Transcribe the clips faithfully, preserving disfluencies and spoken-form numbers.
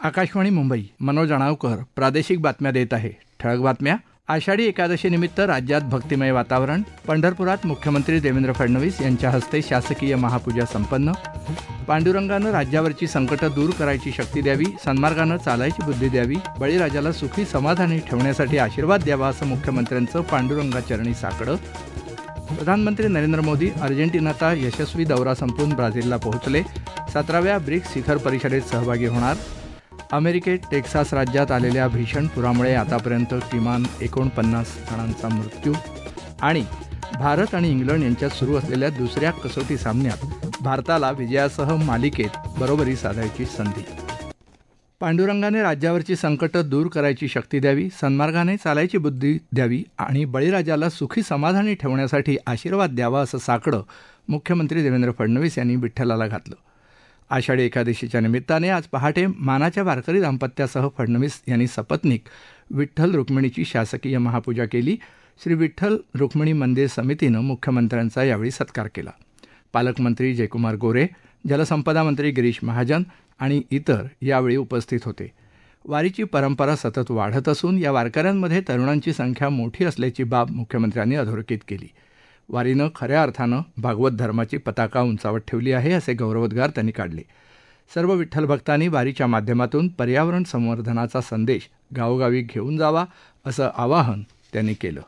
आकाशवाणी मुंबई. मनोज अणावकर प्रादेशिक बातम्या देत आहे. ठळक बातम्या. आषाढी एकादशीनिमित्त राज्यात भक्तिमय वातावरण. पंढरपुरात मुख्यमंत्री देवेंद्र फडणवीस यांच्या हस्ते शासकीय महापूजा संपन्न. पांडुरंगानं राज्यावरची संकटं दूर करायची शक्ती द्यावी, सन्मार्गानं चालायची बुद्धी द्यावी, बळीराजाला सुखी समाधानी ठेवण्यासाठी आशीर्वाद द्यावा असं मुख्यमंत्र्यांचं पांडुरंगाचरणी साकडं. प्रधानमंत्री नरेंद्र मोदी अर्जेंटिनाचा यशस्वी दौरा संपवून ब्राझीलला पोहोचले. सतराव्या ब्रिक्स शिखर परिषदेत सहभागी होणार. अमेरिकेत टेक्सास राज्यात आलेल्या भीषण पुरामुळे आतापर्यंत किमान एकोणपन्नास जणांचा मृत्यू. आणि भारत आणि इंग्लंड यांच्यात सुरू असलेल्या दुसऱ्या कसोटी सामन्यात भारताला विजयासह मालिकेत बरोबरी साधायची संधी. पांडुरंगाने राज्यावरची संकटं दूर करायची शक्ती द्यावी, सन्मार्गाने चालायची बुद्धी द्यावी आणि बळीराजाला सुखी समाधानी ठेवण्यासाठी आशीर्वाद द्यावा असं साकडं मुख्यमंत्री देवेंद्र फडणवीस यांनी विठ्ठलाला घातलं. आषाढी एकादशीच्या निमित्ताने आज पहाटे मानाच्या वारकरी दाम्पत्यासह फडणवीस यांनी सपत्नीक विठ्ठल रुक्मिणीची शासकीय महापूजा केली. श्री विठ्ठल रुक्मिणी मंदिर समितीनं मुख्यमंत्र्यांचा यावेळी सत्कार केला. पालकमंत्री जयकुमार गोरे, जलसंपदा मंत्री गिरीश महाजन आणि इतर यावेळी उपस्थित होते. वारीची परंपरा सतत वाढत असून या वारकऱ्यांमध्ये तरुणांची संख्या मोठी असल्याची बाब मुख्यमंत्र्यांनी अधोरेखित केली. वारीनं खऱ्या अर्थानं भागवत धर्माची पताका उंचावत ठेवली आहे असे गौरवोद्गार त्यांनी काढले. सर्व विठ्ठल भक्तांनी वारीच्या माध्यमातून पर्यावरण संवर्धनाचा संदेश गावोगावी घेऊन जावा असं आवाहन त्यांनी केलं.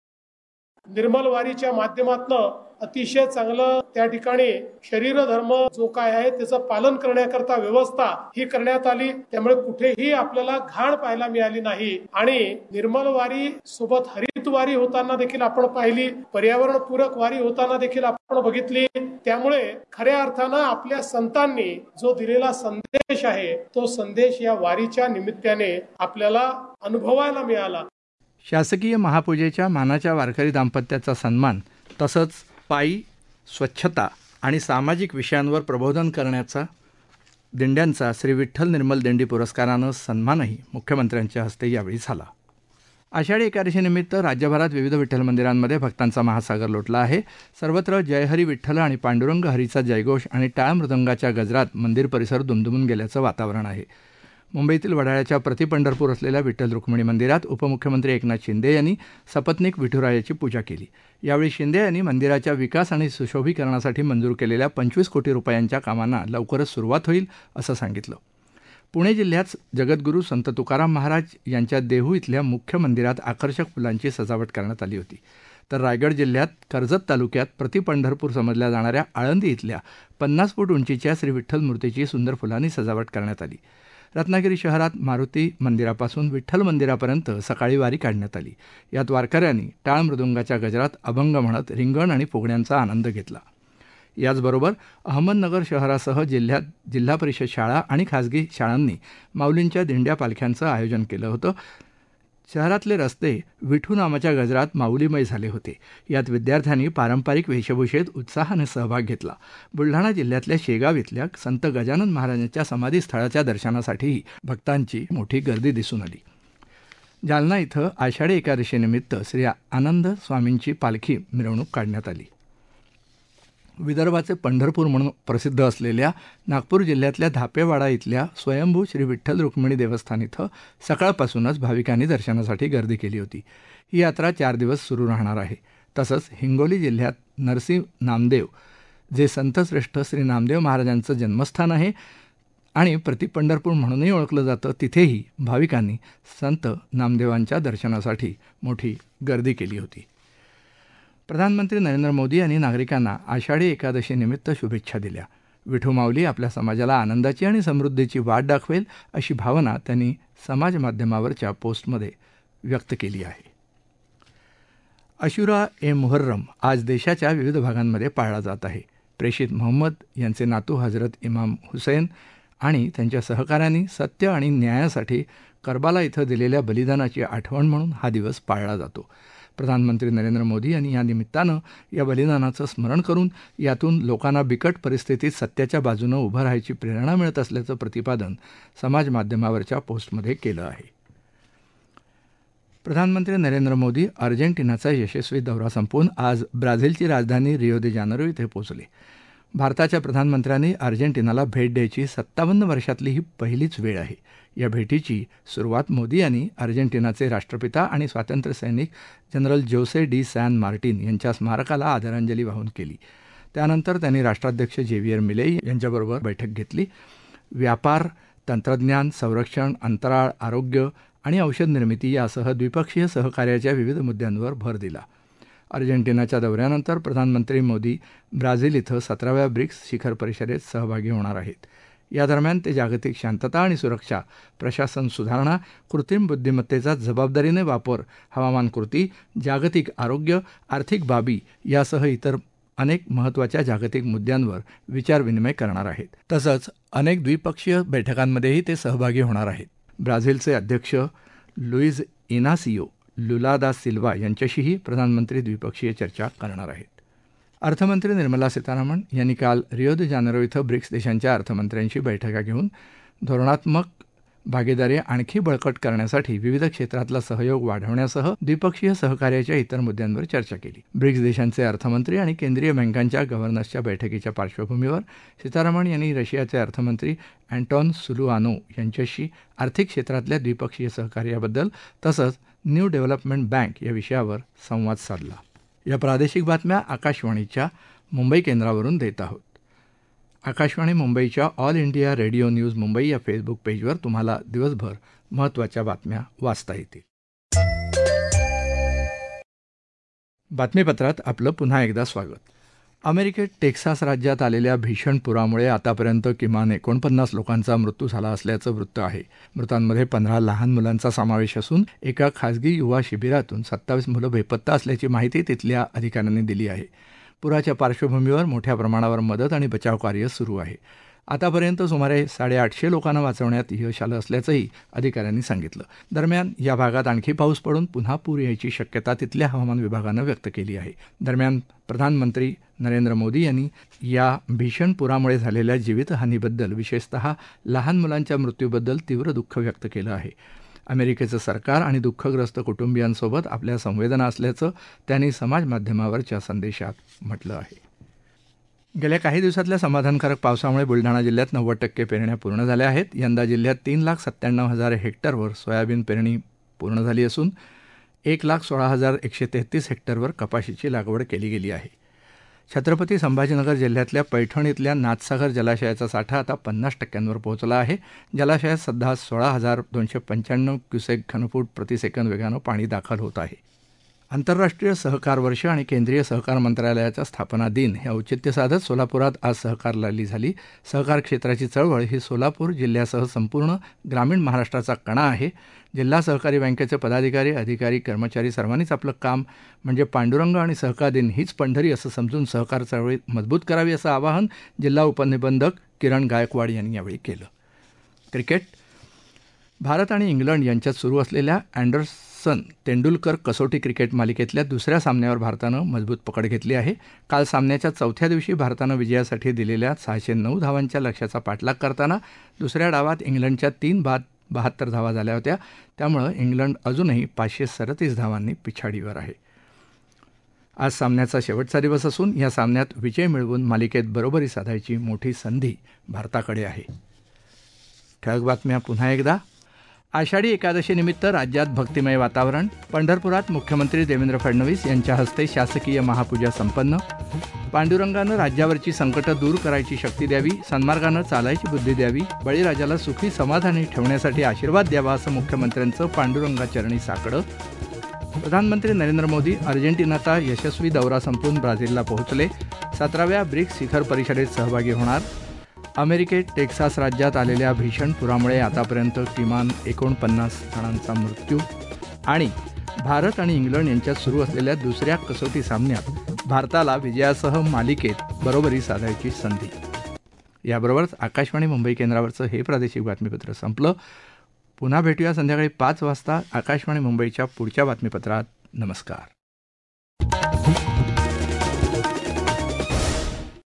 निर्मल वारीच्या माध्यमातून अतिशय चांगलं त्या ठिकाणी शरीर धर्म जो काय आहे त्याचं पालन करण्याकरता व्यवस्था ही करण्यात आली. त्यामुळे कुठेही आपल्याला घाण पाहायला मिळाली नाही आणि निर्मल वारी सोबत हरित वारी होताना देखील आपण पाहिली, पर्यावरण पूरक वारी होताना देखील आपण बघितली. त्यामुळे खऱ्या अर्थानं आपल्या संतांनी जो दिलेला संदेश आहे तो संदेश या वारीच्या निमित्ताने आपल्याला अनुभवायला मिळाला. शासकीय महापूजेच्या मानाच्या वारकरी दाम्पत्याचा सन्मान तसंच पायी स्वच्छता आणि सामाजिक विषयांवर प्रबोधन करण्याचा दिंड्यांचा श्री विठ्ठल निर्मल दिंडी पुरस्कारानं सन्मानही मुख्यमंत्र्यांच्या हस्ते यावेळी झाला. आषाढी एकादशीनिमित्त राज्यभरात विविध विठ्ठल मंदिरांमध्ये भक्तांचा महासागर लोटला आहे. सर्वत्र जयहरी विठ्ठल आणि पांडुरंग हरीचा जयघोष आणि टाळ मृदंगाच्या गजरात मंदिर परिसर दुमदुमून गेल्याचं वातावरण आहे. मुंबईतील वडाळ्याच्या प्रतिपंढरपूर असलेल्या विठ्ठल रुक्मिणी मंदिरात उपमुख्यमंत्री एकनाथ शिंदे यांनी सपत्नीक विठुरायाची पूजा केली. यावेळी शिंदे यांनी मंदिराच्या विकास आणि सुशोभीकरणासाठी मंजूर केलेल्या पंचवीस कोटी रुपयांच्या कामांना लवकरच सुरुवात होईल असं सांगितलं. पुणे जिल्ह्यात जगद्गुरू संत तुकाराम महाराज यांच्या देहू इथल्या मुख्य मंदिरात आकर्षक फुलांची सजावट करण्यात आली होती. तर रायगड जिल्ह्यात कर्जत तालुक्यात प्रतिपंढरपूर समजल्या जाणाऱ्या आळंदी इथल्या पन्नास फूट उंचीच्या श्री विठ्ठल मूर्तीची सुंदर फुलांनी सजावट करण्यात आली. रत्नागिरी शहरात मारुती मंदिरापासून विठ्ठल मंदिरापर्यंत सकाळी वारी काढण्यात आली. यात वारकऱ्यांनी टाळ मृदुंगाच्या गजरात अभंग म्हणत रिंगण आणि फुगड्यांचा आनंद घेतला. याचबरोबर अहमदनगर शहरासह जिल्ह्यात जिल्हा परिषद शाळा आणि खासगी शाळांनी माऊलींच्या दिंड्या पालख्यांचं आयोजन केलं होतं. शहरातले रस्ते विठू नामाच्या गजरात माऊलीमय झाले होते. यात विद्यार्थ्यांनी पारंपरिक वेशभूषेत उत्साहाने सहभाग घेतला. बुलढाणा जिल्ह्यातल्या शेगाव इथल्या संत गजानन महाराजांच्या समाधीस्थळाच्या दर्शनासाठीही भक्तांची मोठी गर्दी दिसून आली. जालना इथं आषाढी एकादशीनिमित्त श्री आनंद स्वामींची पालखी मिरवणूक काढण्यात आली. विदर्भाचे पंढरपूर म्हणून प्रसिद्ध असलेल्या नागपूर जिल्ह्यातल्या धापेवाडा इथल्या स्वयंभू श्री विठ्ठल रुक्मिणी देवस्थान इथं सकाळपासूनच भाविकांनी दर्शनासाठी गर्दी केली होती. ही यात्रा चार दिवस सुरू राहणार आहे. तसंच हिंगोली जिल्ह्यात नरसी नामदेव जे संतश्रेष्ठ श्री नामदेव महाराजांचं जन्मस्थान आहे आणि प्रतिपंढरपूर म्हणूनही ओळखलं जातं, तिथेही भाविकांनी संत नामदेवांच्या दर्शनासाठी मोठी गर्दी केली होती. प्रधानमंत्री नरेंद्र मोदी यांनी नागरिकांना आषाढी एकादशीनिमित्त शुभेच्छा दिल्या. विठू माऊली आपल्या समाजाला आनंदाची आणि समृद्धीची वाट दाखवेल अशी भावना त्यांनी समाज माध्यमावरच्या पोस्टमध्ये व्यक्त केली आहे. अशुरा ए मुहर्रम आज देशाच्या विविध भागांमध्ये पाळला जात आहे. प्रेषित मोहम्मद यांचे नातू हजरत इमाम हुसैन आणि त्यांच्या सहकाऱ्यांनी सत्य आणि न्यायासाठी करबाला इथं दिलेल्या बलिदानाची आठवण म्हणून हा दिवस पाळला जातो. प्रधानमंत्री नरेंद्र मोदी यांनी या निमित्तानं या बलिदानाचं स्मरण करून यातून लोकांना बिकट परिस्थितीत सत्याच्या बाजूनं उभं राहायची प्रेरणा मिळत असल्याचं प्रतिपादन समाज माध्यमावरच्या पोस्टमध्ये केलं आहे. प्रधानमंत्री नरेंद्र मोदी अर्जेंटिनाचा यशस्वी दौरा संपवून आज ब्राझीलची राजधानी रियो दे जानेरो इथे पोहोचले. भारताच्या प्रधानमंत्र्यांनी अर्जेंटिनाला भेट द्यायची सत्तावन्न वर्षातली ही पहिलीच वेळ आहे. या भेटीची सुरुवात मोदी यांनी अर्जेंटिनाचे राष्ट्रपिता आणि स्वातंत्र्यसैनिक general Jose de San Martin यांच्या स्मारकाला आदरांजली वाहून केली. त्यानंतर त्यांनी राष्ट्राध्यक्ष जेवियर मिलेई यांच्याबरोबर बैठक घेतली. व्यापार, तंत्रज्ञान, संरक्षण, अंतराळ, आरोग्य आणि औषध निर्मिती यासह द्विपक्षीय सहकार्याच्या विविध मुद्द्यांवर भर दिला. अर्जेंटिनाच्या दौऱ्यानंतर प्रधानमंत्री मोदी ब्राझील इथं सतराव्या ब्रिक्स शिखर परिषदेत सहभागी होणार आहेत. या दरम्यान ते जागतिक शांतता आणि सुरक्षा, प्रशासन सुधारणा, कृत्रिम बुद्धिमत्तेचा जबाबदारीने वापर, हवामान कृती, जागतिक आरोग्य, आर्थिक बाबी यासह इतर अनेक महत्त्वाच्या जागतिक मुद्द्यांवर विचारविनिमय करणार आहेत. तसंच अनेक द्विपक्षीय बैठकांमध्येही ते सहभागी होणार आहेत. ब्राझीलचे अध्यक्ष लुईज इनासियो लुला दा सिल्वा यांच्याशीही प्रधानमंत्री द्विपक्षीय चर्चा करणार आहेत. अर्थमंत्री निर्मला सीतारामन यांनी काल रिओ दे जानेरो इथं ब्रिक्स देशांच्या अर्थमंत्र्यांशी बैठका घेऊन धोरणात्मक भागीदारी आणखी बळकट करण्यासाठी विविध क्षेत्रातला सहयोग वाढवण्यासह द्विपक्षीय सहकार्याच्या इतर मुद्द्यांवर चर्चा केली. ब्रिक्स देशांचे अर्थमंत्री आणि केंद्रीय बँकांच्या गव्हर्नर्सच्या बैठकीच्या पार्श्वभूमीवर सीतारामन यांनी रशियाचे अर्थमंत्री अँटॉन सुलुआनो यांच्याशी आर्थिक क्षेत्रातल्या द्विपक्षीय सहकार्याबद्दल तसंच न्यू डेव्हलपमेंट बँक या विषयावर संवाद साधला. या प्रादेशिक बातम्या आकाशवाणीच्या मुंबई केंद्रावरून देत आहोत. आकाशवाणी मुंबईच्या All India Radio news Mumbai या फेसबुक पेजवर तुम्हाला दिवसभर महत्त्वाच्या बातम्या वाचता येतील. बातमीपत्रात आपलं पुन्हा एकदा स्वागत. अमेरिकेत टेक्सास राज्यात आलेल्या भीषण पुरामुळे आतापर्यंत किमान एकोणपन्नास लोकांचा मृत्यू झाला असल्याचं वृत्त आहे. मृतांमध्ये पंधरा लहान मुलांचा समावेश असून एका खासगी युवा शिबिरातून सत्तावीस मुलं बेपत्ता असल्याची माहिती तिथल्या अधिकाऱ्यांनी दिली आहे. पुराच्या पार्श्वभूमीवर मोठ्या प्रमाणावर मदत आणि बचाव कार्य सुरू आहे. आतापर्यंत सुमारे साडेआठशे लोकांना वाचवण्यात यश आलं असल्याचंही अधिकाऱ्यांनी सांगितलं. दरम्यान या भागात आणखी पाऊस पडून पुन्हा पूर यायची शक्यता तिथल्या हवामान विभागानं व्यक्त केली आहे. दरम्यान प्रधानमंत्री नरेंद्र मोदी यांनी या भीषण पुरामुळे झालेल्या जीवितहानीबद्दल विशेषतः लहान मुलांच्या मृत्यूबद्दल तीव्र दुःख व्यक्त केलं आहे. अमेरिकेचं सरकार आणि दुःखग्रस्त कुटुंबियांसोबत आपल्या संवेदना असल्याचं त्यांनी समाजमाध्यमावरच्या संदेशात म्हटलं आहे. गेल्या काही दिवसातल्या समाधानकारक पावसामुळे बुलढाणा जिल्ह्यात नव्वद टक्के पेरण्या पूर्ण झाल्या आहेत. यंदा जिल्ह्यात तीन लाख सत्त्याण्णव हजार हेक्टरवर सोयाबीन पेरणी पूर्ण झाली असून एक लाख सोळा हजार एकशे तेहतीस हेक्टरवर कपाशीची लागवड केली गेली आहे. छत्रपती संभाजीनगर जिल्ह्यातल्या पैठण इथल्या नाथसागर जलाशयाचा साठा आता पन्नास टक्क्यांवर पोहोचला आहे. जलाशयात सध्या सोळा हजार दोनशे पंच्याण्णव क्युसेक घनफूट प्रतिसेकंद वेगानं पाणी दाखल होत आहे. आंतरराष्ट्रीय सहकार वर्ष आणि केंद्रीय सहकार मंत्रालयाचा स्थापना दिन हे औचित्य साधत सोलापुरात आज सहकार रॅली झाली. सहकार क्षेत्राची चळवळ ही सोलापूर जिल्ह्यासह संपूर्ण ग्रामीण महाराष्ट्राचा कणा आहे. जिल्हा सहकारी बँकेचे पदाधिकारी, अधिकारी, कर्मचारी सर्वांनीच आपलं काम म्हणजे पांडुरंग आणि सहकार दिन हीच पंढरी असं समजून सहकार चळवळी मजबूत करावी असं आवाहन जिल्हा उपनिबंधक किरण गायकवाड यांनी यावेळी केलं. क्रिकेट. भारत आणि इंग्लंड यांच्यात सुरू असलेल्या अँडरसन तेंडुलकर कसोटी क्रिकेट मालिकेतल्या दुसऱ्या सामन्यावर भारतानं मजबूत पकड घेतली आहे. काल सामन्याच्या चौथ्या दिवशी भारतानं विजयासाठी दिलेल्या सहाशे नऊ धावांच्या लक्ष्याचा पाठलाग करताना दुसऱ्या डावात इंग्लंडच्या तीन बाद बहात्तर धावा झाल्या होत्या. त्यामुळं इंग्लंड अजूनही पाचशे सदतीस धावांनी पिछाडीवर आहे. आज सामन्याचा शेवटचा दिवस असून या सामन्यात विजय मिळवून मालिकेत बरोबरी साधायची मोठी संधी भारताकडे आहे. ठळक बातम्या पुन्हा एकदा. आषाढी एकादशीनिमित्त राज्यात भक्तिमय वातावरण. पंढरपुरात मुख्यमंत्री देवेंद्र फडणवीस यांच्या हस्ते शासकीय महापूजा संपन्न. पांडुरंगानं राज्यावरची संकटं दूर करायची शक्ती द्यावी, सन्मार्गानं चालायची बुद्धी द्यावी, बळीराजाला सुखी समाधानी ठेवण्यासाठी आशीर्वाद द्यावा असं मुख्यमंत्र्यांचं पांडुरंगाचरणी साकडं. प्रधानमंत्री नरेंद्र मोदी अर्जेंटिनाचा यशस्वी दौरा संपवून ब्राझीलला पोहोचले. सतराव्या ब्रिक्स शिखर परिषदेत सहभागी होणार. अमेरिकेत टेक्सास राज्यात आलेल्या भीषण पुरामुळे आतापर्यंत किमान एकोणपन्नास जणांचा मृत्यू. आणि भारत आणि इंग्लंड यांच्यात सुरू असलेल्या दुसऱ्या कसोटी सामन्यात भारताला विजयासह मालिकेत बरोबरी साधायची संधी. याबरोबरच आकाशवाणी मुंबई केंद्रावरचं हे प्रादेशिक बातमीपत्र संपलं. पुन्हा भेटूया संध्याकाळी पाच वाजता आकाशवाणी मुंबईच्या पुढच्या बातमीपत्रात. नमस्कार.